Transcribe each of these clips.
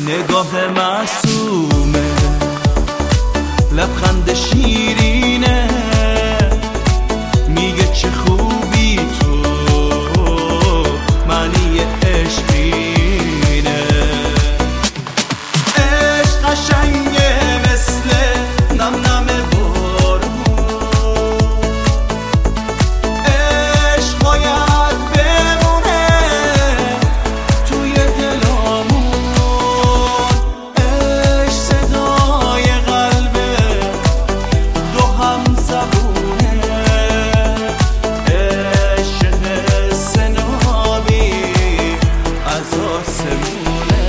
نگاه معصومه، لبخند شیرینه، میگه چه خوبی تو، معنی عشقینه. عشق قشنگه مثل نم نم بارون، عشق باید بمونه توی دلامون، عشق صدای قلبه دو هم زبونه، عشق حس نابی از آسمونه.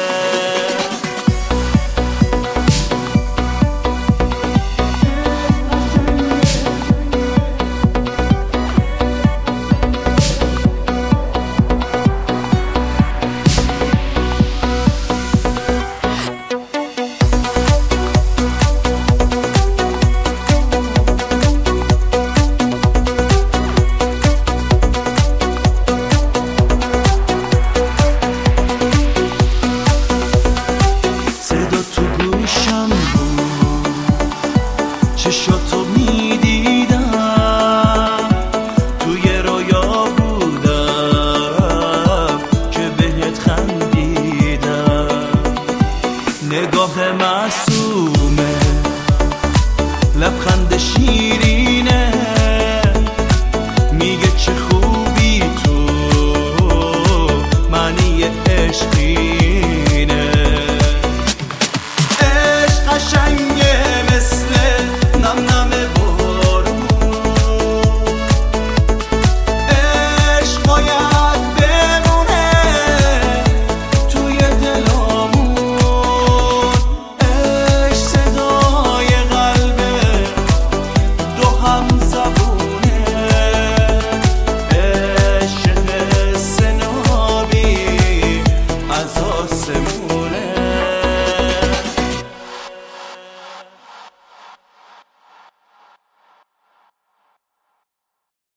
چشاتو میدیدم، توی رویا بودم که بهت خندیدم. نگاه